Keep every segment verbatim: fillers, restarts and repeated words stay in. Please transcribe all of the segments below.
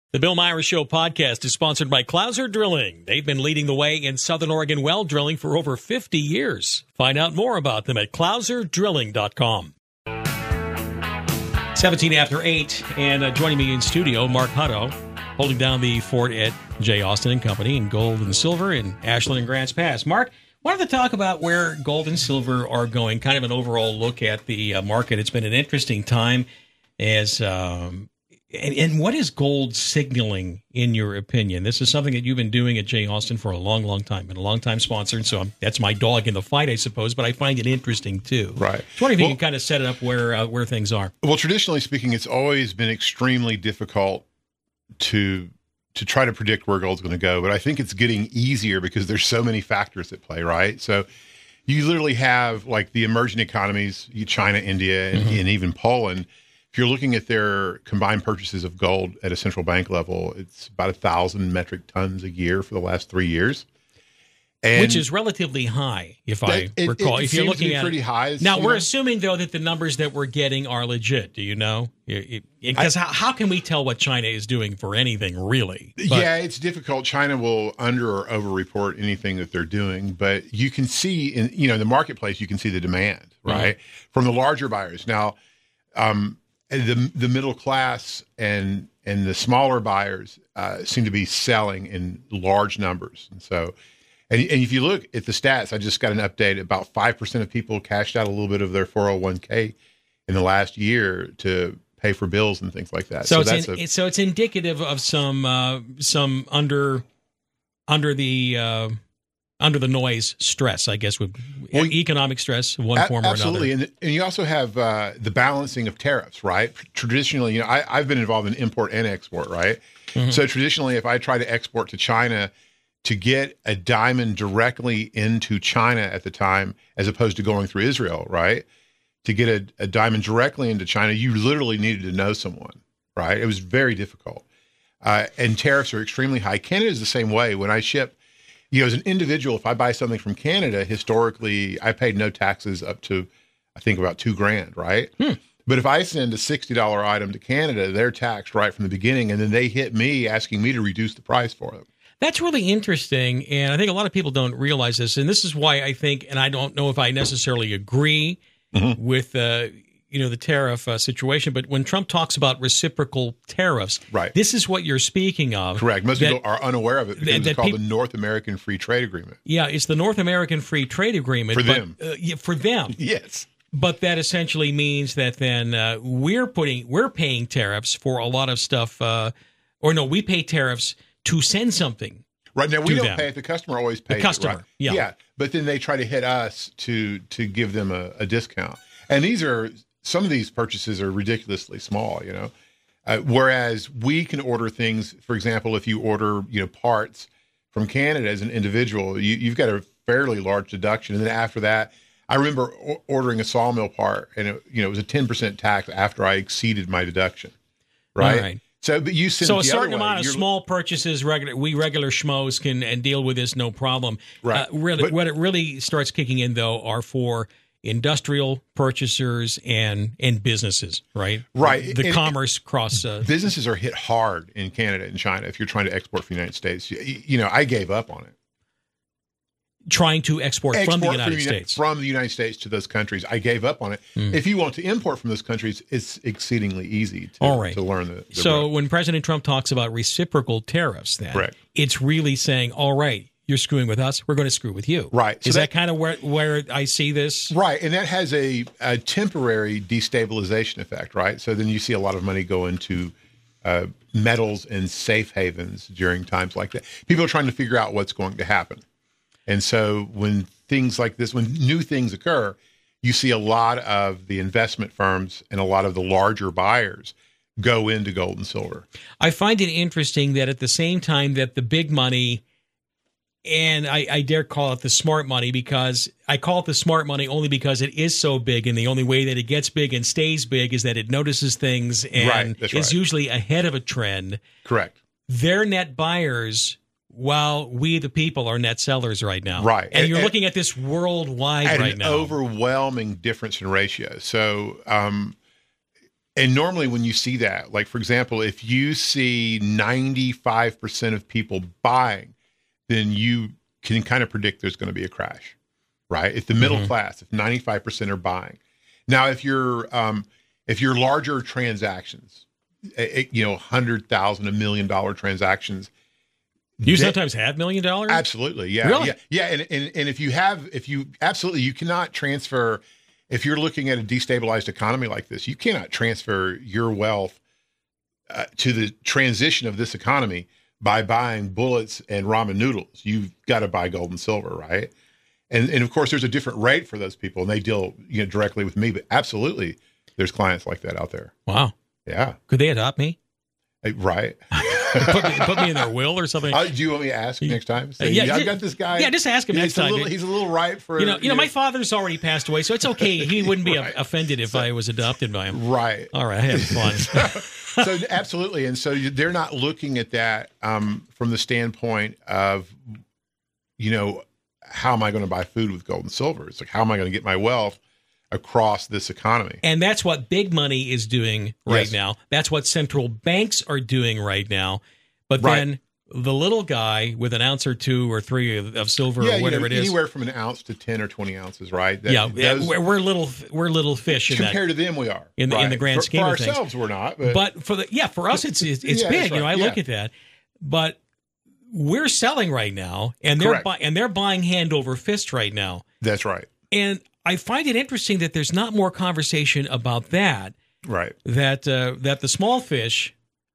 The Bill Myers Show podcast is sponsored by Clouser Drilling. They've been leading the way in Southern Oregon well drilling for over fifty years. Find out more about them at clouser drilling dot com. seventeen after eight, and uh, joining me in studio, Mark Hutto, holding down the fort at J. Austin and Company in gold and silver in Ashland and Grants Pass. Mark, wanted to talk about where gold and silver are going, kind of an overall look at the uh, market. It's been an interesting time as... Um, And, and what is gold signaling, in your opinion? This is something that you've been doing at J. Austin for a long, long time, been a long-time sponsor, and so I'm, that's my dog in the fight, I suppose, but I find it interesting, too. Right. So I wonder if well, you can kind of set it up where uh, where things are. Well, traditionally speaking, it's always been extremely difficult to to try to predict where gold's going to go, but I think it's getting easier because there's so many factors at play, right? So you literally have, like, the emerging economies, China, India, and, mm-hmm. and even Poland. If you're looking at their combined purchases of gold at a central bank level, it's about a thousand metric tons a year for the last three years, and which is relatively high, if I it, recall. It, it if you're seems looking to be at pretty it. high. Now we're know? assuming though that the numbers that we're getting are legit. Do you know? Because how, how can we tell what China is doing for anything, really? But, yeah, it's difficult. China will under or over report anything that they're doing, but you can see in you know in the marketplace you can see the demand right mm-hmm. from the larger buyers. Now. Um, The the middle class and and the smaller buyers uh, seem to be selling in large numbers, and so and, and if you look at the stats, I just got an update. About five percent of people cashed out a little bit of their four oh one k in the last year to pay for bills and things like that. So, so it's that's in, a, so it's indicative of some uh, some under under the. Uh, Under the noise stress, I guess, with well, economic stress, one a- form or absolutely. another. Absolutely, and, and you also have uh, the balancing of tariffs, right? Traditionally, you know, I, I've been involved in import and export, right? Mm-hmm. So traditionally, if I try to export to China, to get a diamond directly into China at the time, as opposed to going through Israel, right? To get a, a diamond directly into China, you literally needed to know someone, right? It was very difficult. Uh, and tariffs are extremely high. Canada is the same way. When I ship You know, as an individual, if I buy something from Canada, historically, I paid no taxes up to, I think, about two grand, right? Hmm. But if I send a sixty dollars item to Canada, they're taxed right from the beginning, and then they hit me asking me to reduce the price for them. That's really interesting, and I think a lot of people don't realize this, and this is why I think, and I don't know if I necessarily agree mm-hmm. with uh, you know, the tariff uh, situation, but when Trump talks about reciprocal tariffs, right. this is what you're speaking of. Correct. Most that, people are unaware of it because that, that it's called peop- the North American Free Trade Agreement. Yeah, it's the North American Free Trade Agreement. For but, them. Uh, yeah, for them. Yes. But that essentially means that then uh, we're putting we're paying tariffs for a lot of stuff, uh, or no, we pay tariffs to send something. Right now, we don't them. pay it. The customer always pays the customer, it, right? yeah. yeah. But then they try to hit us to to give them a, a discount, and these are. Some of these purchases are ridiculously small, you know, uh, whereas we can order things. For example, if you order, you know, parts from Canada as an individual, you, you've got a fairly large deduction. And then after that, I remember o- ordering a sawmill part, and it, you know, it was a ten percent tax after I exceeded my deduction. Right. All right. So, but you send so it a the certain other way. amount of You're, small purchases, regular we regular schmoes can and deal with this no problem. Right. Uh, really, but, what it really starts kicking in though are for industrial purchasers and and businesses, right? Right. The and, commerce cross. Uh, businesses are hit hard in Canada and China if you're trying to export from the United States. You, you know, I gave up on it. Trying to export, export from the United from, States. From the United States to those countries. I gave up on it. Mm. If you want to import from those countries, it's exceedingly easy to, All right. to learn the, the So road. when President Trump talks about reciprocal tariffs, then Correct. It's really saying, all right, you're screwing with us, we're going to screw with you. Right. So Is that, that kind of where, where I see this? Right. And that has a, a temporary destabilization effect, right? So then you see a lot of money go into uh, metals and safe havens during times like that. People are trying to figure out what's going to happen. And so when things like this, when new things occur, you see a lot of the investment firms and a lot of the larger buyers go into gold and silver. I find it interesting that at the same time that the big money, and I, I dare call it the smart money, because I call it the smart money only because it is so big, and the only way that it gets big and stays big is that it notices things and right, that's is right. usually ahead of a trend. Correct. They're net buyers, while we, the people, are net sellers right now. Right. And, and you're and, looking at this worldwide at right an now. Overwhelming difference in ratio. So um, And normally when you see that, like, for example, if you see ninety-five percent of people buying, then you can kind of predict there's going to be a crash, right? If the middle mm-hmm. class, if ninety-five percent are buying. Now, if you're, um, if you're larger transactions, you know, one hundred thousand dollars, a million dollar transactions. You they, sometimes have million dollars? Absolutely. Yeah. Really? Yeah. Yeah. And, and, and if you have, if you absolutely, you cannot transfer, if you're looking at a destabilized economy like this, you cannot transfer your wealth uh, to the transition of this economy by buying bullets and ramen noodles. You've got to buy gold and silver, right? And and of course, there's a different rate for those people, and they deal you know directly with me. But absolutely, there's clients like that out there. Wow. Yeah. Could they adopt me? Hey, right. put, me, put me in their will or something. Uh, do you want me to ask next time? Say, uh, yeah, yeah, I've just, got this guy. Yeah, just ask him he's next a time. Little, he's a little ripe for you know. You, you know, know, my father's already passed away, so it's okay. He wouldn't be right. offended if so, I was adopted by him. Right. All right. I had fun. So absolutely, and so you, they're not looking at that um, from the standpoint of, you know, how am I going to buy food with gold and silver? It's like, how am I going to get my wealth across this economy? And that's what big money is doing right yes. now. That's what central banks are doing right now. But right. then the little guy with an ounce or two or three of, of silver yeah, or whatever you know, it is, anywhere from an ounce to ten or twenty ounces, right? That, yeah, those, we're, we're little we're little fish in compared that, to them. We are in the right. in the grand for, scheme for of things. ourselves, we're not. But, but for the yeah, for us, it's it's, it's yeah, big. right. You know, I yeah. look at that, but we're selling right now, and they're bu- and they're buying hand over fist right now. That's right. And I find it interesting that there's not more conversation about that. Right. That uh, that the small fish,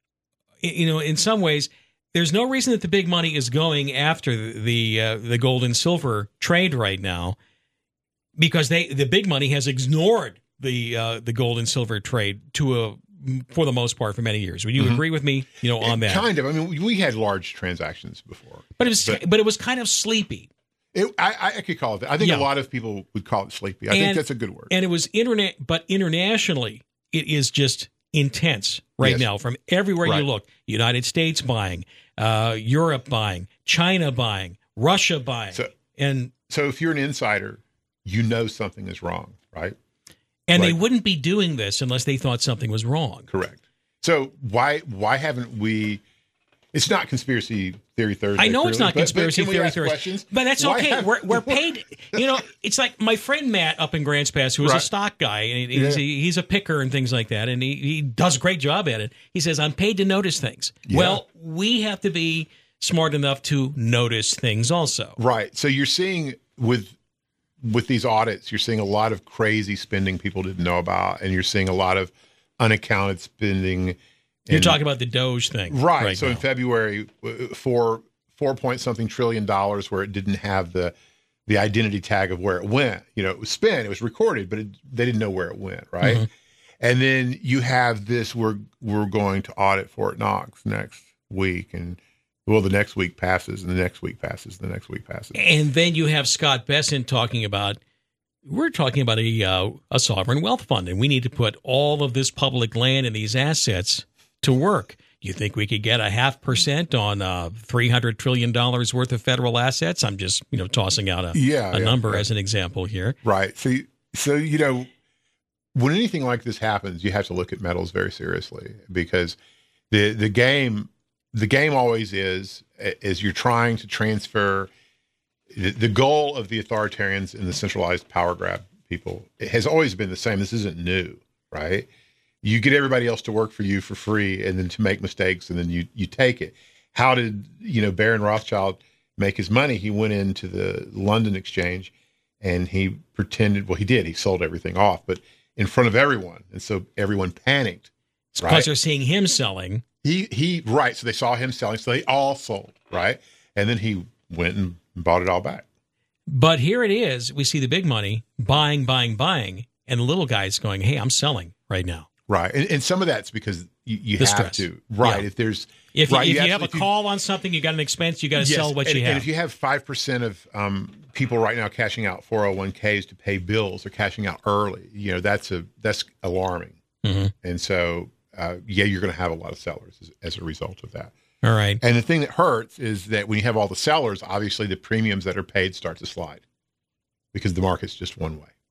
you know, in some ways, there's no reason that the big money is going after the uh, the gold and silver trade right now, because they the big money has ignored the uh, the gold and silver trade to a for the most part for many years. Would you mm-hmm. agree with me? You know, on that kind of. I mean, we had large transactions before, but it was but, but it was kind of sleepy. It, I, I could call it that. I think yeah. a lot of people would call it sleepy. I and, think that's a good word. And it was internet, but internationally, it is just intense right yes. now from everywhere right. you look. United States buying, uh, Europe buying, China buying, Russia buying. So, and so if you're an insider, you know something is wrong, right? And like, they wouldn't be doing this unless they thought something was wrong. Correct. So why why haven't we? It's not conspiracy theory Thursday. I know clearly, it's not but, conspiracy but theory Thursday, Thursday, but that's why okay. have, we're we're paid. You know, it's like my friend Matt up in Grants Pass, who is right. a stock guy, and he's, yeah. he's a picker and things like that, and he, he does a great job at it. He says, "I'm paid to notice things." Yeah. Well, we have to be smart enough to notice things also. Right. So you're seeing with with these audits, you're seeing a lot of crazy spending people didn't know about, and you're seeing a lot of unaccounted spending. You're talking about the Doge thing, right? right so now. in February, for four point something trillion dollars, where it didn't have the the identity tag of where it went. You know, it was spent, it was recorded, but it, they didn't know where it went, right? Mm-hmm. And then you have this: we're we're going to audit Fort Knox next week, and well, the next week passes, and the next week passes, and the next week passes, and then you have Scott Bessent talking about. We're talking about a uh, a sovereign wealth fund, and we need to put all of this public land and these assets to work. You think we could get a half percent on uh, three hundred trillion dollars worth of federal assets? I'm just, you know, tossing out a, yeah, a yeah, number right. as an example here. Right. So, so, you know, when anything like this happens, you have to look at metals very seriously, because the, the game, the game always is, is you're trying to transfer the, the goal of the authoritarians and the centralized power grab people. It has always been the same. This isn't new, right? You get everybody else to work for you for free, and then to make mistakes, and then you you take it. How did, you know, Baron Rothschild make his money? He went into the London Exchange, and he pretended, well, he did. He sold everything off, but in front of everyone, and so everyone panicked. It's right? because they're seeing him selling. He he right. So they saw him selling, so they all sold, right? And then he went and bought it all back. But here it is. We see the big money buying, buying, buying, and the little guy's going, "Hey, I'm selling right now." Right, and, and some of that's because you, you the have stress. to. Right, yeah. if there's if, right, if you, you have a if you, call on something, you got an expense, you got to yes, sell what and, you have. And if you have five percent of um, people right now cashing out four oh one k's to pay bills or cashing out early, you know, that's a that's alarming. Mm-hmm. And so, uh, yeah, you're going to have a lot of sellers as, as a result of that. All right. And the thing that hurts is that when you have all the sellers, obviously the premiums that are paid start to slide, because the market's just one way.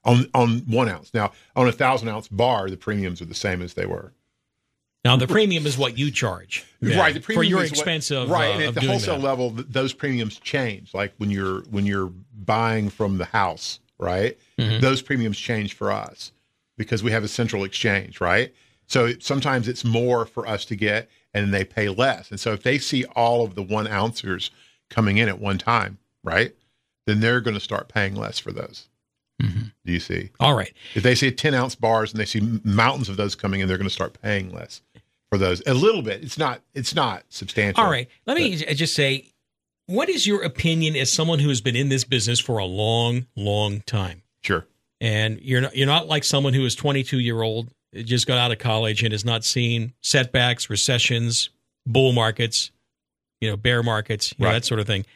on on one ounce. Now, on a thousand ounce bar, the premiums are the same as they were. Now, the premium is what you charge, yeah, right? The premium for your is expense what, of right, uh, and at of the doing wholesale that. level, th- those premiums change. Like when you're when you're buying from the house, right? Mm-hmm. Those premiums change for us because we have a central exchange, right? So it, sometimes it's more for us to get, and they pay less. And so if they see all of the one ouncers coming in at one time, right, then they're going to start paying less for those. Mm-hmm. Do you see? All right. If they see ten ounce bars and they see mountains of those coming in, they're going to start paying less for those. A little bit. It's not. It's not substantial. All right. Let me but. just say, what is your opinion as someone who has been in this business for a long, long time? Sure. And you're not. You're not like someone who is twenty-two year old, just got out of college and has not seen setbacks, recessions, bull markets, you know, bear markets, you right. know, that sort of thing.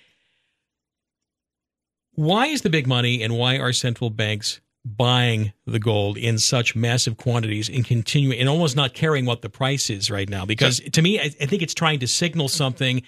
Why is the big money and why are central banks buying the gold in such massive quantities and continuing and almost not caring what the price is right now? Because to me, I, I think it's trying to signal something,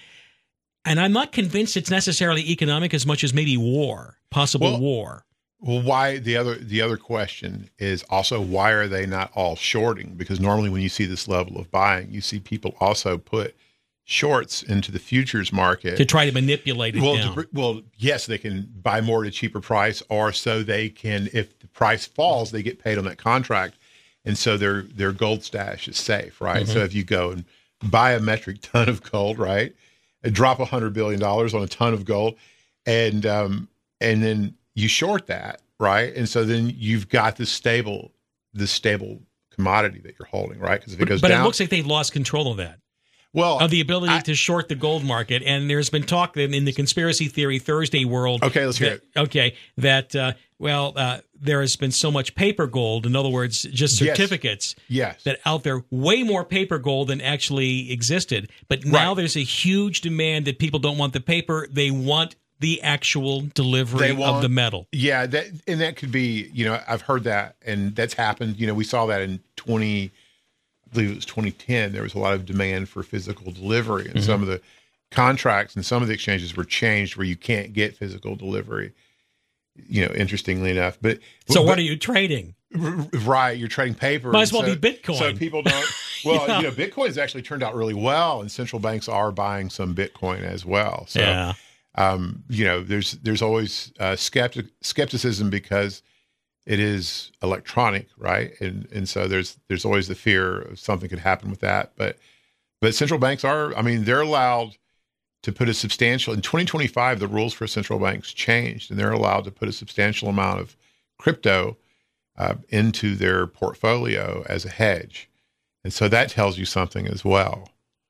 and I'm not convinced it's necessarily economic as much as maybe war, possible well, war. Well, why the other the other question is also why are they not all shorting? Because normally when you see this level of buying, you see people also put shorts into the futures market to try to manipulate it well, down. To, well, yes, they can buy more at a cheaper price, or so they can, if the price falls, they get paid on that contract, and so their their gold stash is safe, right? Mm-hmm. So if you go and buy a metric ton of gold, right, and drop a hundred billion dollars on a ton of gold, and um, and then you short that, right, and so then you've got this stable this stable commodity that you're holding, right? Because if it but, goes but down, it looks like they've lost control of that. Well, of the ability I, to short the gold market. And there's been talk in, in the conspiracy theory Thursday world. Okay, let's hear that, it. Okay, that, uh, well, uh, there has been so much paper gold, in other words, just certificates, yes. Yes. that out there, way more paper gold than actually existed. But now right. there's a huge demand that people don't want the paper. They want the actual delivery want, of the metal. Yeah, that, and that could be, you know, I've heard that, and that's happened. You know, we saw that in twenty I believe it was twenty ten, there was a lot of demand for physical delivery. And mm-hmm. some of the contracts and some of the exchanges were changed where you can't get physical delivery, you know, interestingly enough. But So but, what are you trading? Right, you're trading paper. Might as well so, be Bitcoin. So people don't, well, yeah. you know, Bitcoin's actually turned out really well, and central banks are buying some Bitcoin as well. So, yeah. um, you know, there's there's always uh, skeptic, skepticism because it is electronic, right? And and so there's there's always the fear of something could happen with that. But but central banks are, I mean, they're allowed to put a substantial, in twenty twenty-five, the rules for central banks changed, and they're allowed to put a substantial amount of crypto uh, into their portfolio as a hedge. And so that tells you something as well.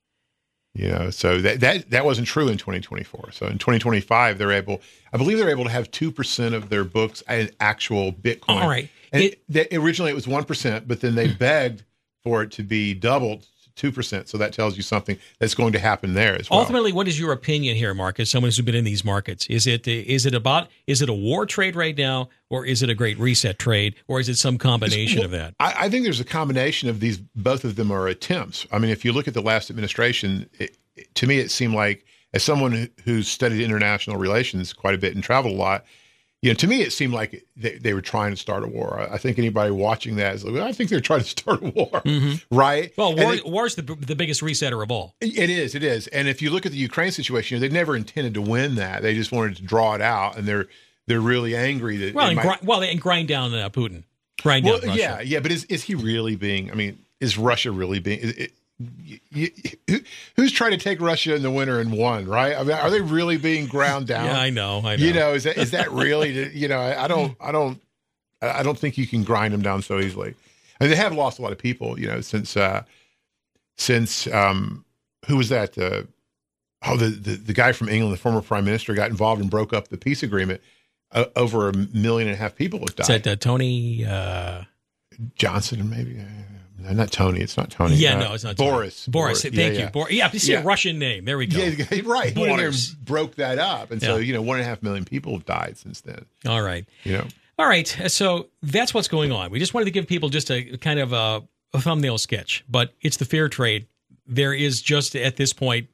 You know, so that, that that wasn't true in twenty twenty-four. So in twenty twenty-five, they're able, I believe they're able to have two percent of their books in actual Bitcoin. All right. And it, it, originally it was one percent, but then they begged for it to be doubled to two percent. So that tells you something that's going to happen there as well. Ultimately, what is your opinion here, Mark, as someone who's been in these markets? Is it is it about, is it a war trade right now, or is it a great reset trade, or is it some combination well, of that? I, I think there's a combination of these. Both of them are attempts. I mean, if you look at the last administration, it, it, to me, it seemed like, as someone who, who's studied international relations quite a bit and traveled a lot, you know, to me, it seemed like they, they were trying to start a war. I think anybody watching that is like, I think they're trying to start a war, mm-hmm. right? Well, war, it, war's the, the biggest resetter of all. It is, it is. And if you look at the Ukraine situation, you know, they never intended to win that. They just wanted to draw it out, and they're they're really angry that. Well, and might, gr- well, and grind down uh, Putin. Grind well, down Russia. Yeah, yeah. But is is he really being? I mean, is Russia really being? It, it, You, you, who's trying to take Russia in the winter and won, right? I mean, are they really being ground down? Yeah, I know. I know. You know, is that is that really? You know, I, I don't, I don't, I don't think you can grind them down so easily. I mean, they have lost a lot of people, you know, since uh, since um, who was that? Uh, oh, the, the the guy from England, the former prime minister, got involved and broke up the peace agreement. Uh, over a million and a half people have died. Is that uh, Tony uh... Johnson, maybe? Uh, Not Tony. It's not Tony. Yeah, uh, no, it's not Tony. Boris. Boris. Boris. Thank yeah, you. yeah. Boris. Yeah, you see yeah. a Russian name. There we go. Yeah, right. He went in there and broke that up. And so, yeah. you know, one and a half million people have died since then. All right. You know. All right. So that's what's going on. We just wanted to give people just a kind of a, a thumbnail sketch, but it's the fair trade. There is just at this point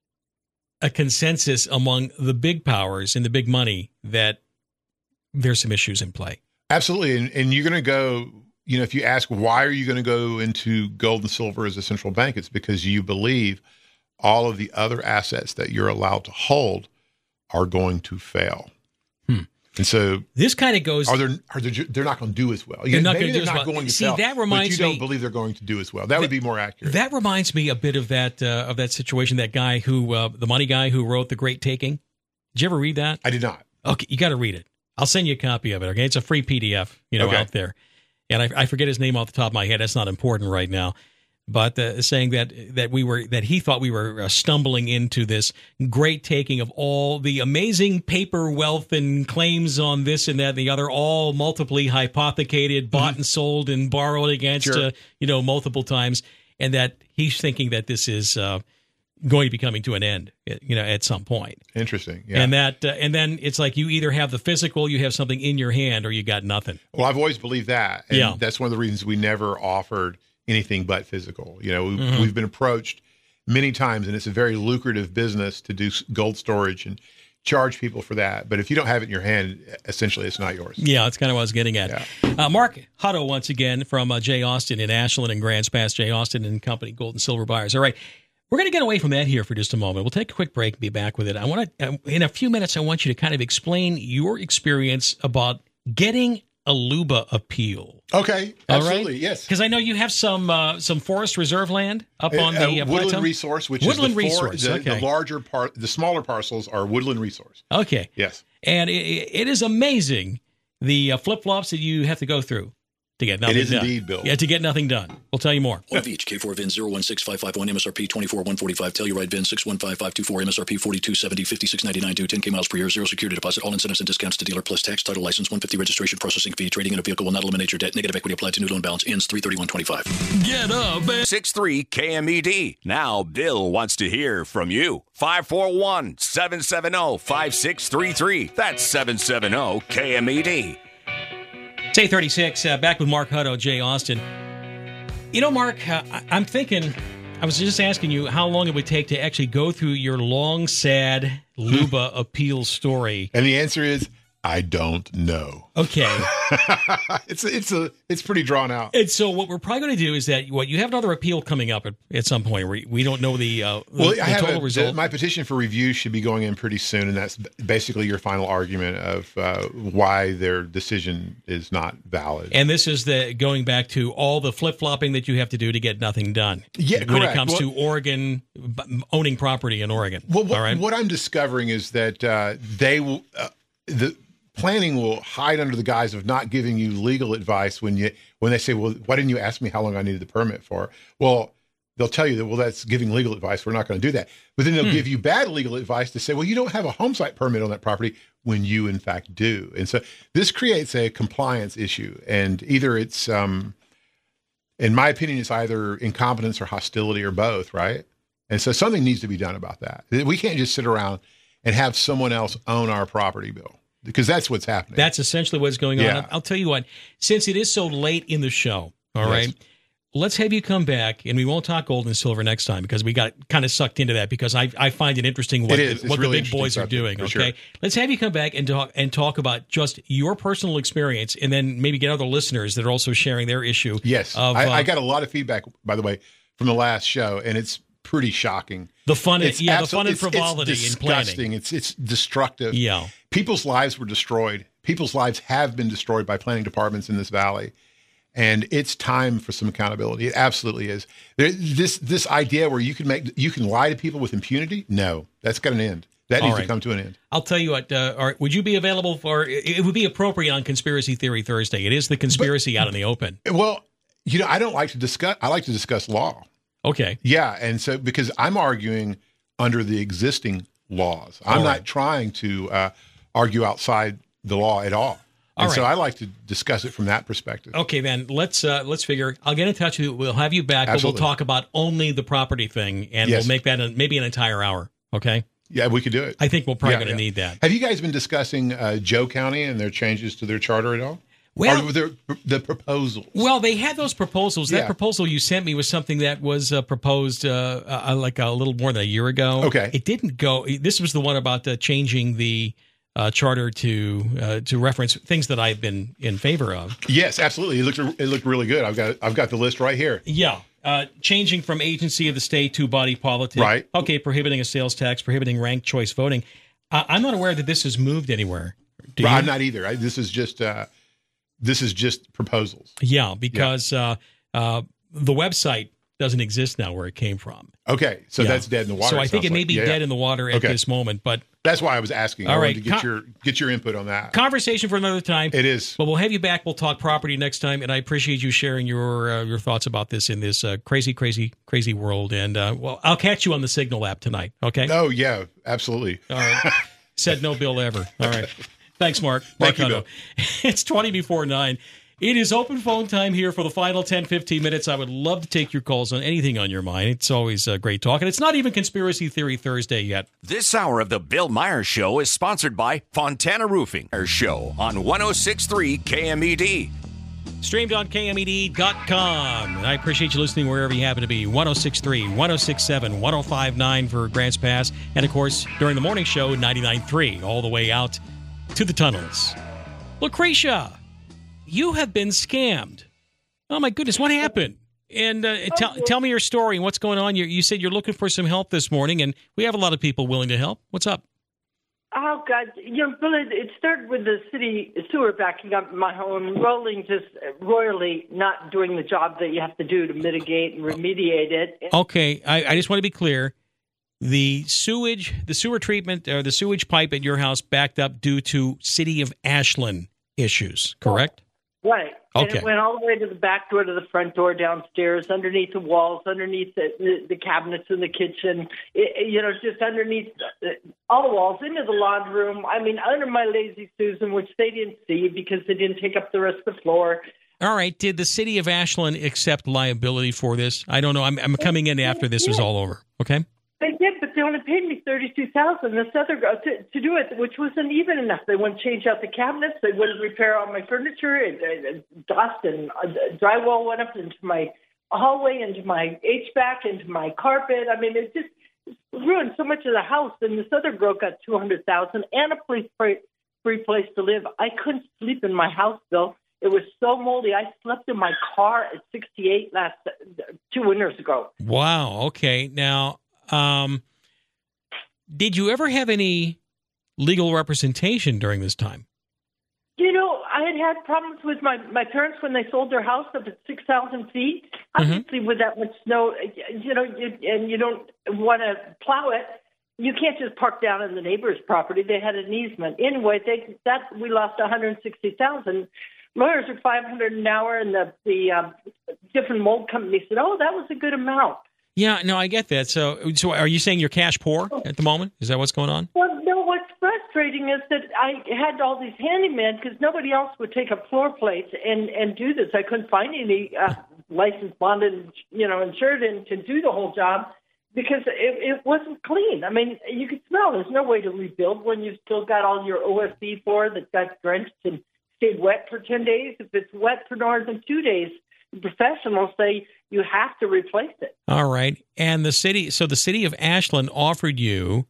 a consensus among the big powers and the big money that there's some issues in play. Absolutely. And, and you're going to go, you know, if you ask, why are you going to go into gold and silver as a central bank? It's because you believe all of the other assets that you're allowed to hold are going to fail. Hmm. And so this kind of goes. Are they? Are they? They're not going to do as well. They're not Maybe going to do they're as not well. going to See, fail, that reminds but you me. don't believe they're going to do as well. That, that would be more accurate. That reminds me a bit of that uh, of that situation. That guy who, uh, the money guy who wrote The Great Taking. Did you ever read that? I did not. Okay, you got to read it. I'll send you a copy of it. Okay, it's a free P D F, you know, okay. out there. And I, I forget his name off the top of my head. That's not important right now. But uh, saying that that we were that he thought we were uh, stumbling into this great taking of all the amazing paper wealth and claims on this and that and the other, all multiply hypothecated, bought mm-hmm. and sold and borrowed against, sure. uh, you know, multiple times, and that he's thinking that this is uh, going to be coming to an end, you know, at some point. Interesting, yeah. And that, uh, and then it's like you either have the physical, you have something in your hand, or you got nothing. Well, I've always believed that, and yeah. that's one of the reasons we never offered anything but physical. You know, we've, mm-hmm. we've been approached many times, and it's a very lucrative business to do gold storage and charge people for that. But if you don't have it in your hand, essentially it's not yours. Yeah, that's kind of what I was getting at. Yeah. Uh, Mark Hutto, once again, from uh, J. Austin in Ashland and Grants Pass, J. Austin and Company, Gold and Silver Buyers. All right, we're going to get away from that here for just a moment. We'll take a quick break and be back with it. I want to, uh, in a few minutes, I want you to kind of explain your experience about getting a LUBA appeal. Okay, absolutely, right? Yes. Because I know you have some uh, some forest reserve land up on the uh, Woodland plateau? Resource, which Woodland is the, four, Resource. the, Okay. the larger part, the smaller parcels are Woodland Resource. Okay. Yes. And it, it is amazing the uh, flip flops that you have to go through to get nothing done. It is done. indeed, Bill. Yeah, to get nothing done. We'll tell you more. One of each. K four V I N zero one six five five one, M S R P twenty-four one forty-five, Telluride V I N six one five five two four, M S R P forty-two seventy, fifty-six ninety-nine, due ten K miles per year, zero security deposit, all incentives and discounts to dealer plus tax, title license, one hundred fifty registration processing fee. Trading in a vehicle will not eliminate your debt. Negative equity applied to new loan balance ends three thirty-one twenty-five. Get up, six three K M E D. Now Bill wants to hear from you. five four one, seven seven zero, five six three three. That's seven seven zero K M E D. It's eight thirty-six, uh, back with Mark Hutto, J. Austin. You know, Mark, uh, I- I'm thinking, I was just asking you how long it would take to actually go through your long, sad LUBA appeal story. And the answer is, I don't know. Okay. it's it's a it's pretty drawn out. And so what we're probably going to do is that what you have another appeal coming up at, at some point. We, we don't know the, uh, the, well, the I have total a, result. the, my petition for review should be going in pretty soon, and that's basically your final argument of uh, why their decision is not valid. And this is the going back to all the flip flopping that you have to do to get nothing done. Yeah, when correct. it comes well, to Oregon owning property in Oregon. Well, what, all right? what I'm discovering is that uh, they will uh, the planning will hide under the guise of not giving you legal advice when you when they say, well, why didn't you ask me how long I needed the permit for? Well, they'll tell you that, well, that's giving legal advice. We're not going to do that. But then they'll hmm. give you bad legal advice to say, well, you don't have a home site permit on that property when you, in fact, do. And so this creates a compliance issue. And either it's, um, in my opinion, it's either incompetence or hostility or both, right? And so something needs to be done about that. We can't just sit around and have someone else own our property, Bill. Because that's what's happening. That's essentially what's going on. Yeah. I'll tell you what, since it is so late in the show, all Yes. right, let's have you come back, and we won't talk gold and silver next time because we got kind of sucked into that because I I find it interesting what, It is. the, It's what really the big boys are interesting doing, subject, okay? for sure. Let's have you come back and talk, and talk about just your personal experience and then maybe get other listeners that are also sharing their issue. Yes. Of, I, uh, I got a lot of feedback, by the way, from the last show, and it's pretty shocking. the fun, It's yeah, absolute- the fun and it's- frivolity it's in planning. disgusting. It's it's destructive. Yeah. People's lives were destroyed. People's lives have been destroyed by planning departments in this valley, and it's time for some accountability. It absolutely is. There, this this idea where you can make you can lie to people with impunity, no, that's got an end. That All needs right. to come to an end. I'll tell you what, uh, all right, would you be available for, it, it would be appropriate on Conspiracy Theory Thursday. It is the conspiracy out in the open. Well, you know, I don't like to discuss. I like to discuss law. Okay. Yeah, and so because I'm arguing under the existing laws, I'm All not right. trying to uh, argue outside the law at all. All And so right. I like to discuss it from that perspective. Okay, then let's uh, let's figure. I'll get in touch with you. We'll have you back, Absolutely. but we'll talk about only the property thing, and Yes. we'll make that a, maybe an entire hour. Okay. Yeah, we could do it. I think we're probably Yeah, going to yeah. need that. Have you guys been discussing uh, Joe County and their changes to their charter at all? Well- or their, the proposals. Well, they had those proposals. That Yeah. proposal you sent me was something that was uh, proposed uh, uh, like a little more than a year ago. Okay. It didn't go. This was the one about uh, changing the uh, charter to uh, to reference things that I've been in favor of. Yes, absolutely. It looked it looked really good. I've got I've got the list right here. Yeah. Uh, changing from agency of the state to body politic. Right. Okay, prohibiting a sales tax, prohibiting ranked choice voting. Uh, I'm not aware that this has moved anywhere. Do you? I'm not either. I, this is just uh, this is just proposals. Yeah, because yeah. Uh, uh, the website doesn't exist now where it came from. Okay, so yeah. that's dead in the water. So I think it like. may be yeah. dead in the water at okay. this moment, but that's why I was asking. All I right. wanted to get Con- your get your input on that. Conversation for another time. It is. But we'll have you back. We'll talk property next time, and I appreciate you sharing your uh, your thoughts about this in this uh, crazy, crazy, crazy world. And uh, well, I'll catch you on the Signal app tonight. Okay. Oh yeah, absolutely. All right. Said no bill ever. All right. Thanks, Mark. Thank Mark you, Bill. It's twenty before nine. It is open phone time here for the final ten, fifteen minutes. I would love to take your calls on anything on your mind. It's always a great talk. And it's not even Conspiracy Theory Thursday yet. This hour of the Bill Myers Show is sponsored by Fontana Roofing. Our show on one oh six point three K M E D. Streamed on K M E D dot com. And I appreciate you listening wherever you happen to be. one oh six point three, one oh six point seven, one oh five point nine for Grants Pass. And, of course, during the morning show, ninety-nine point three, all the way out to the tunnels. Lucretia, you have been scammed. Oh, my goodness. What happened? And uh, tell, tell me your story and what's going on. You, you said you're looking for some help this morning, and we have a lot of people willing to help. What's up? Oh, God. You know, Bill, it started with the city sewer backing up my home, rolling just royally not doing the job that you have to do to mitigate and remediate it. Okay. I, I just want to be clear. The sewage, the sewer treatment, or the sewage pipe at your house backed up due to City of Ashland issues, correct? Right. And Okay. it went all the way to the back door to the front door downstairs, underneath the walls, underneath the, the, the cabinets in the kitchen, it, you know, just underneath the, all the walls, into the laundry room. I mean, under my Lazy Susan, which they didn't see because they didn't take up the rest of the floor. All right. Did the City of Ashland accept liability for this? I don't know. I'm, I'm coming in after this was all over. Okay. They did, but they only paid me thirty-two thousand dollars. This other girl to, to do it, which wasn't even enough. They wouldn't change out the cabinets. They wouldn't repair all my furniture. And, and dust and uh, drywall went up into my hallway, into my H V A C, into my carpet. I mean, it just ruined so much of the house. And this other girl got two hundred thousand dollars and a place free, free place to live. I couldn't sleep in my house, Bill. It was so moldy. I slept in my car at sixty-eight last two winters ago. Wow. Okay. Now. Um, did you ever have any legal representation during this time? You know, I had had problems with my, my parents when they sold their house up at six thousand feet. Mm-hmm. Obviously, with that much snow, you know, you, and you don't want to plow it, you can't just park down on the neighbor's property. They had an easement. Anyway, they, that we lost one hundred sixty thousand dollars. Lawyers are five hundred dollars an hour, and the, the um, different mold companies said, oh, that was a good amount. Yeah, no, I get that. So, so are you saying you're cash poor at the moment? Is that what's going on? Well, no, what's frustrating is that I had all these handymen because nobody else would take up floor plates and, and do this. I couldn't find any uh, licensed, bonded, you know, insured in to do the whole job because it, it wasn't clean. I mean, you could smell. There's no way to rebuild when you've still got all your O S B floor that got drenched and stayed wet for ten days. If it's wet for more than two days, professionals say you have to replace it. All right. And the city, so the City of Ashland offered you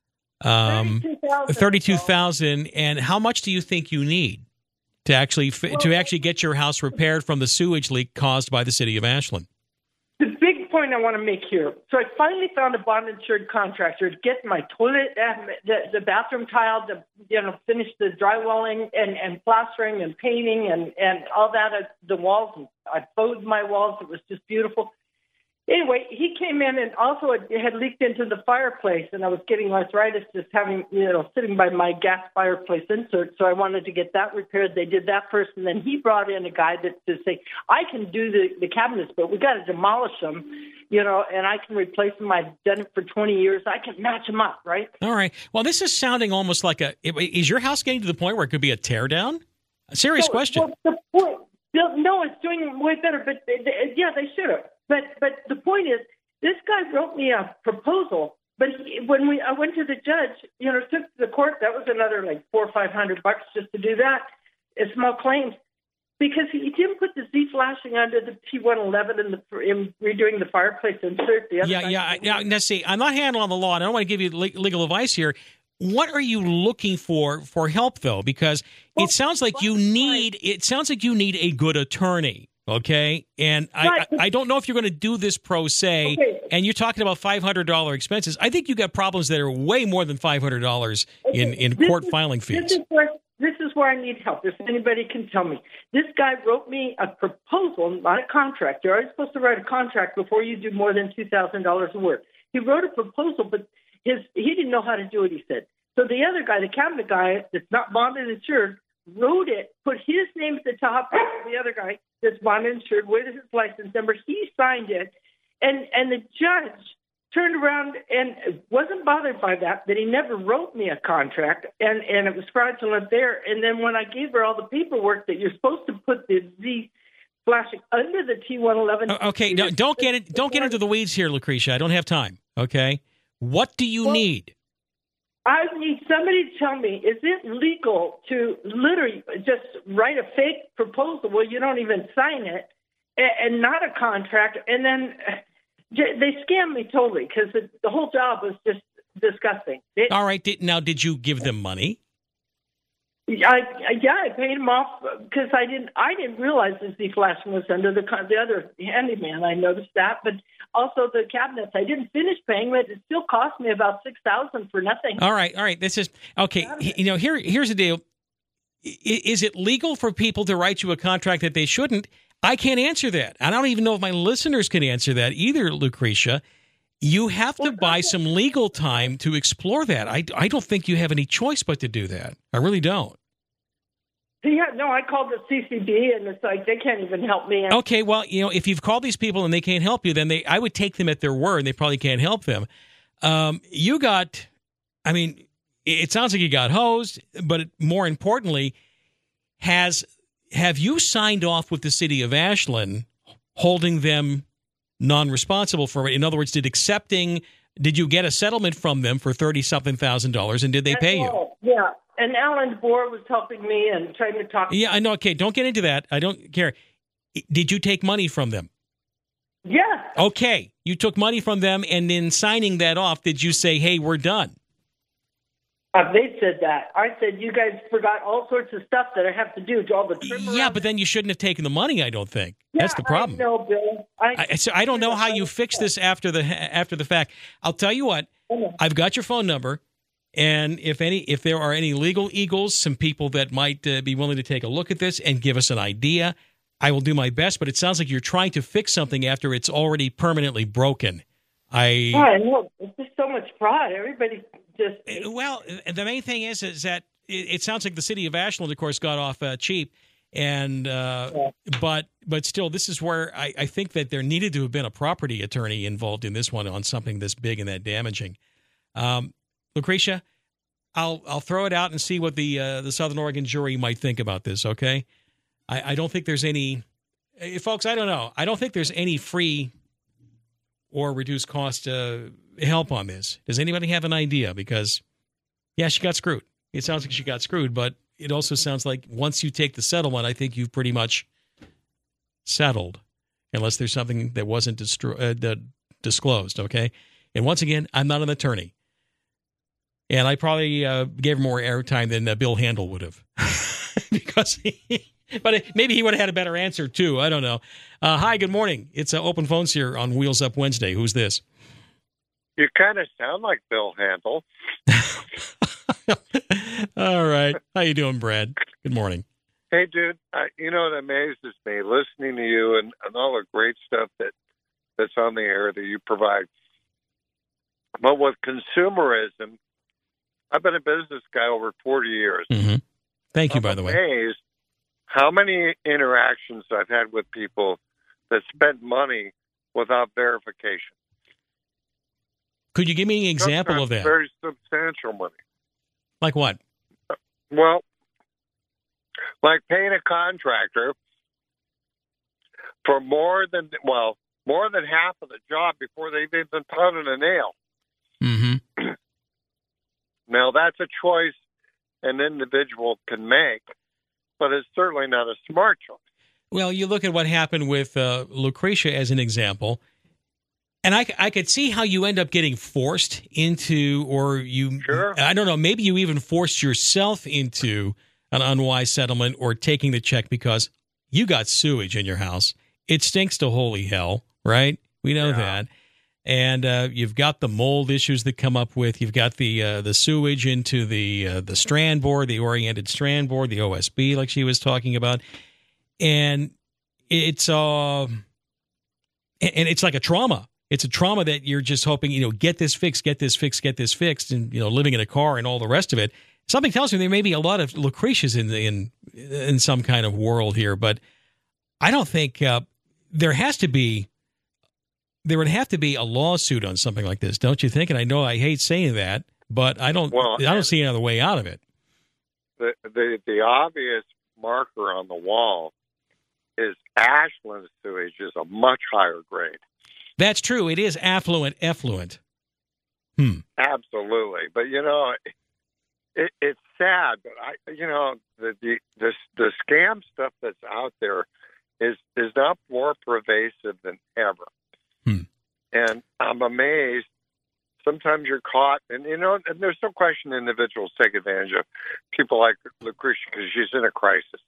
um, thirty-two thousand dollars. And how much do you think you need to actually well, to actually get your house repaired from the sewage leak caused by the City of Ashland? The big point I want to make here. So I finally found a bond-insured contractor to get my toilet, uh, the, the bathroom tile, the, you know, finish the drywalling and, and plastering and painting and, and all that at the walls. I bowed my walls. It was just beautiful. Anyway, he came in and also it had leaked into the fireplace, and I was getting arthritis just having, you know, sitting by my gas fireplace insert. So I wanted to get that repaired. They did that first, and then he brought in a guy that to say, I can do the, the cabinets, but we got to demolish them, you know, and I can replace them. I've done it for twenty years. I can match them up, right? All right. Well, this is sounding almost like a, is your house getting to the point where it could be a tear down? A serious so, question. Well, the point, no, it's doing way better, but they, they, yeah, they should have. But but the point is, this guy wrote me a proposal. But he, when we I went to the judge, you know, took to the court, that was another like four or five hundred bucks just to do that. It's small claims because he didn't put the Z flashing under the T one eleven in the in redoing the fireplace insert. The other yeah, yeah, yeah. Now see, I'm not handling the law, and I don't want to give you legal advice here. what are you looking for for help, though? Because Well, it sounds like you need it sounds like you need a good attorney, okay? And I, Right. I, I don't know if you're going to do this pro se, Okay. and you're talking about five hundred dollars expenses. I think you got problems that are way more than five hundred dollars in, in This court is- filing fees. This is where this is where I need help. If anybody can tell me, this guy wrote me a proposal, not a contract. You're always supposed to write a contract before you do more than two thousand dollars of work. He wrote a proposal, but his he didn't know how to do it. He said so. The other guy, the cabinet guy, that's not bonded and insured, wrote it, put his name at the top, and the other guy that's bonded and insured with his license number. He signed it, and and the judge turned around and wasn't bothered by that, that he never wrote me a contract, and, and it was fraudulent there. And then when I gave her all the paperwork that you're supposed to put the Z flashing under the T one eleven. Okay, no, don't get it. Don't get into the weeds here, Lucretia. I don't have time. Okay, what do you Well, need? I need somebody to tell me, is it legal to literally just write a fake proposal where you don't even sign it and, and not a contract, and then they scammed me totally because the, the whole job was just disgusting. It, All right, did, now did you give them money? I, yeah, I paid him off because I didn't. I didn't realize the Z flashing was under the the other handyman. I noticed that, but also the cabinets. I didn't finish paying, but it still cost me about six thousand for nothing. All right, all right. This is okay. You know, here here's the deal. I- Is it legal for people to write you a contract that they shouldn't? I can't answer that. I don't even know if my listeners can answer that either, Lucretia. You have to buy some legal time to explore that. I, I don't think you have any choice but to do that. I really don't. Yeah, no, I called the C C B, and it's like they can't even help me. Okay, well, you know, if you've called these people and they can't help you, then they I would take them at their word. They probably can't help them. Um, you got, I mean, it sounds like you got hosed, but more importantly, has have you signed off with the city of Ashland, holding them non-responsible for it? In other words, did accepting, did you get a settlement from them for thirty something thousand dollars, and did they pay you? Oh, yeah, and Alan Bohr was helping me and trying to talk. Yeah, I know. Okay, don't get into that. I don't care. Did you take money from them? Yeah. Okay, you took money from them, and in signing that off, did you say, hey, we're done? Uh, they said that. I said, you guys forgot all sorts of stuff that I have to do to all the trim Yeah, around. but then you shouldn't have taken the money, I don't think. Yeah, That's the problem. I know, Bill. I, I, so I don't know how you fix this after the after the fact. I'll tell you what. I've got your phone number, and if any, if there are any legal eagles, some people that might uh, be willing to take a look at this and give us an idea, I will do my best. But it sounds like you're trying to fix something after it's already permanently broken. I oh, I know. It's just so much fraud. Everybody just. well, the main thing is is that it, it sounds like the city of Ashland, of course, got off uh, cheap. And uh, Yeah. but but still, this is where I, I think that there needed to have been a property attorney involved in this one on something this big and that damaging. Um, Lucretia, I'll I'll throw it out and see what the uh, the Southern Oregon jury might think about this. Okay, I, I don't think there's any, eh, folks. I don't know. I don't think there's any free or reduced cost uh, help on this. Does anybody have an idea? Because yeah, she got screwed. It sounds like she got screwed, but it also sounds like once you take the settlement, I think you've pretty much settled, unless there's something that wasn't distro- uh, that disclosed, okay? And once again, I'm not an attorney. And I probably uh, gave her more airtime than uh, Bill Handel would have. because he, but it, maybe he would have had a better answer, too. I don't know. Uh, hi, good morning. It's uh, Open Phones here on Wheels Up Wednesday. Who's this? You kind of sound like Bill Handel. All right. How you doing, Brad? Good morning. Hey, dude, uh, you know what amazes me? Listening to you and, and all the great stuff that, that's on the air that you provide. But with consumerism, I've been a business guy over forty years. Mm-hmm. Thank you, I'm by the way. amazed how many interactions I've had with people that spent money without verification. Could you give me an example Sometimes of that? Very substantial money. Like what? Well, like paying a contractor for more than, well, more than half of the job before they've even pounded a nail. Mm-hmm. Now, that's a choice an individual can make, but it's certainly not a smart choice. Well, you look at what happened with uh, Lucretia as an example. And I, I could see how you end up getting forced into, or you, Sure. I don't know, maybe you even forced yourself into an unwise settlement or taking the check because you got sewage in your house. It stinks to holy hell, right? We know Yeah. that. And uh, you've got the mold issues that come up with. You've got the uh, the sewage into the uh, the strand board, the oriented strand board, the O S B, like she was talking about. And it's uh, and it's like a trauma. It's a trauma that you're just hoping, you know, get this fixed, get this fixed, get this fixed, and, you know, living in a car and all the rest of it. Something tells me there may be a lot of Lucretius in in in some kind of world here, but I don't think uh, there has to be, there would have to be a lawsuit on something like this, don't you think? And I know I hate saying that, but I don't, Well, I don't see another way out of it. The, the the obvious marker on the wall is Ashland sewage is a much higher grade. That's true. It is affluent, effluent. Hmm. Absolutely, but you know, it, it's sad. But I, you know, the the the, the scam stuff that's out there is is not more pervasive than ever. Hmm. And I'm amazed. Sometimes you're caught, and you know, and there's no question individuals take advantage of people like Lucretia because she's in a crisis.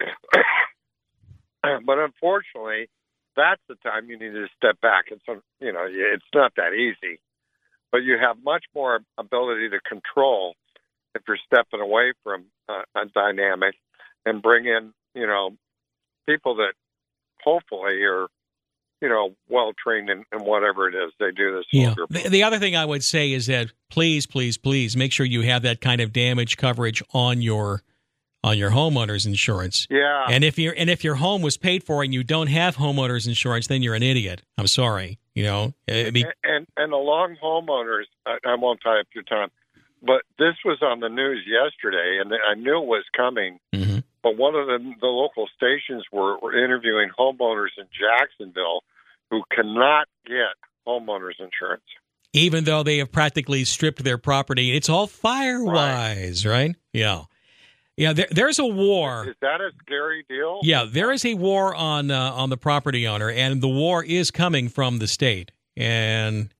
But unfortunately, that's the time you need to step back. And so, you know, it's not that easy, but you have much more ability to control if you're stepping away from uh, a dynamic and bring in, you know, people that hopefully are, you know, well trained in, in whatever it is they do this. Yeah. The, the other thing I would say is that please, please, please make sure you have that kind of damage coverage on your on your homeowner's insurance. Yeah. And if your and if your home was paid for and you don't have homeowner's insurance, then you're an idiot. I'm sorry. You know. I mean, and, and and along homeowners, I, I won't tie up your time, but this was on the news yesterday, and I knew it was coming. mm-hmm. But one of the, the local stations were, were interviewing homeowners in Jacksonville who cannot get homeowners insurance. Even though they have practically stripped their property. It's all Firewise, right? right? Yeah. Yeah, there, there's a war. Is that a scary deal? Yeah, there is a war on uh, on the property owner, and the war is coming from the state. And,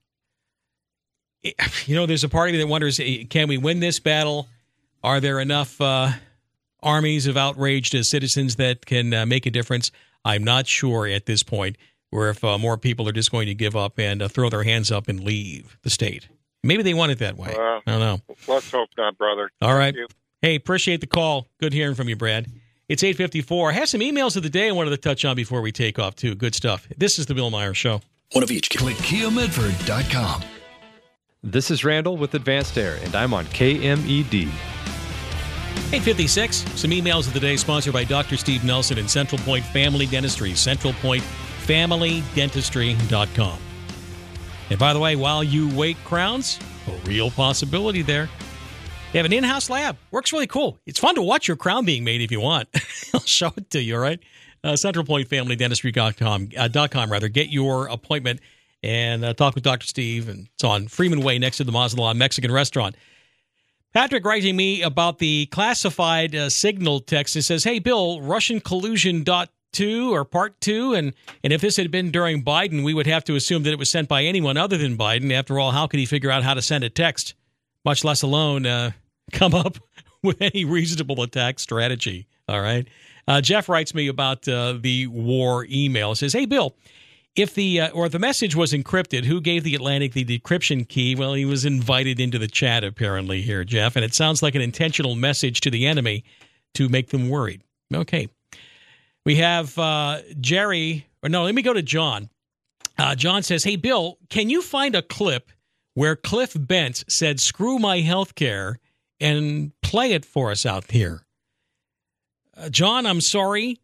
you know, there's a party that wonders, can we win this battle? Are there enough uh, armies of outraged uh, citizens that can uh, make a difference? I'm not sure at this point, where if uh, more people are just going to give up and uh, throw their hands up and leave the state. Maybe they want it that way. Well, I don't know. Let's hope not, brother. All right. Thank you. Hey, appreciate the call. Good hearing from you, Brad. It's eight fifty-four. I have some emails of the day I wanted to touch on before we take off, too. Good stuff. This is the Bill Meyer Show. One of each. Click Kia Medford dot com. This is Randall with Advanced Air, and I'm on K M E D. eight fifty-six. Some emails of the day sponsored by Doctor Steve Nelson and Central Point Family Dentistry. central point family dentistry dot com. And by the way, while you wait crowns, a real possibility there. They have an in-house lab. Works really cool. It's fun to watch your crown being made if you want. I'll show it to you, all right? Uh, central point family dentistry dot com, uh, dot com rather. Get your appointment and uh, talk with Doctor Steve. And it's on Freeman Way next to the Mazatlan Mexican restaurant. Patrick writing me about the classified uh, signal text. It says, hey, Bill, Russian collusion dot two or part two. And, and if this had been during Biden, we would have to assume that it was sent by anyone other than Biden. After all, how could he figure out how to send a text? Much less alone uh, come up with any reasonable attack strategy. All right. Uh, Jeff writes me about uh, the war email. It says, hey, Bill, if the uh, or if the message was encrypted, who gave the Atlantic the decryption key? Well, he was invited into the chat, apparently, here, Jeff. And it sounds like an intentional message to the enemy to make them worried. Okay. We have uh, Jerry. Or no, let me go to John. Uh, John says, hey, Bill, can you find a clip where Cliff Bentz said, screw my health care, and play it for us out here? Uh, John, I'm sorry.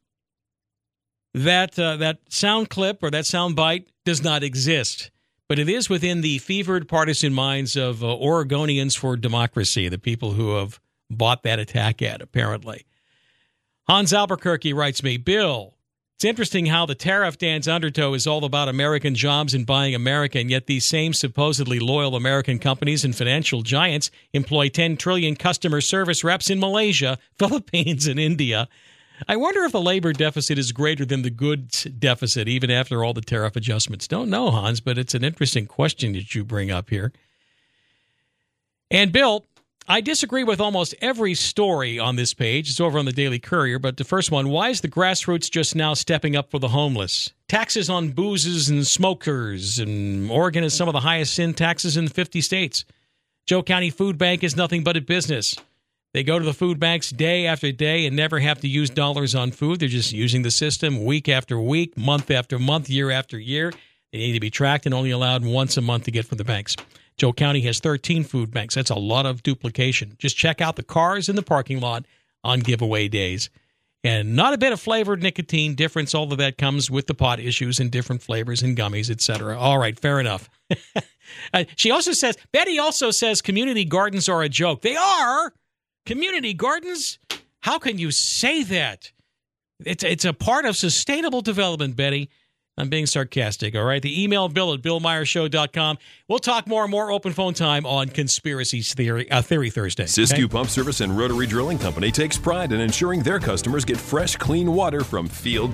That uh, that sound clip or that sound bite does not exist, but it is within the fevered partisan minds of uh, Oregonians for Democracy, the people who have bought that attack ad, apparently. Hans Albuquerque writes me, Bill, it's interesting how the tariff dance undertow is all about American jobs and buying America, and yet these same supposedly loyal American companies and financial giants employ ten trillion customer service reps in Malaysia, Philippines, and India. I wonder if the labor deficit is greater than the goods deficit, even after all the tariff adjustments. Don't know, Hans, but it's an interesting question that you bring up here. And, Bill, I disagree with almost every story on this page. It's over on the Daily Courier, but the first one, why is the grassroots just now stepping up for the homeless? Taxes on boozes and smokers, and Oregon has some of the highest sin taxes in fifty states. Joe County Food Bank is nothing but a business. They go to the food banks day after day and never have to use dollars on food. They're just using the system week after week, month after month, year after year. They need to be tracked and only allowed once a month to get from the banks. Joe County has thirteen food banks. That's a lot of duplication. Just check out the cars in the parking lot on giveaway days. And not a bit of flavored nicotine difference, although that comes with the pot issues and different flavors and gummies, et cetera. All right, fair enough. uh, she also says, Betty also says community gardens are a joke. They are. Community gardens? How can you say that? It's it's a part of sustainable development, Betty. I'm being sarcastic, all right? The email, Bill at bill meyer show dot com. We'll talk more and more open phone time on Conspiracy Theory, uh, Theory Thursday. Siskiyou Okay? Pump Service and Rotary Drilling Company takes pride in ensuring their customers get fresh, clean water from field